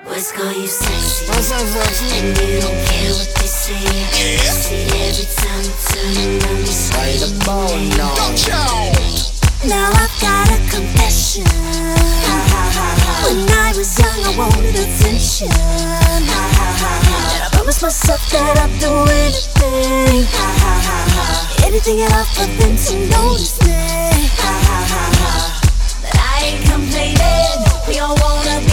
Boys call you sexy, and you don't care what they say. See, every time you turn around, you say the bone. Now I've got a confession. When I was young, I wanted attention. And I promised myself that I'd do anything, anything at all for them to notice me. But I ain't complaining. We all wanna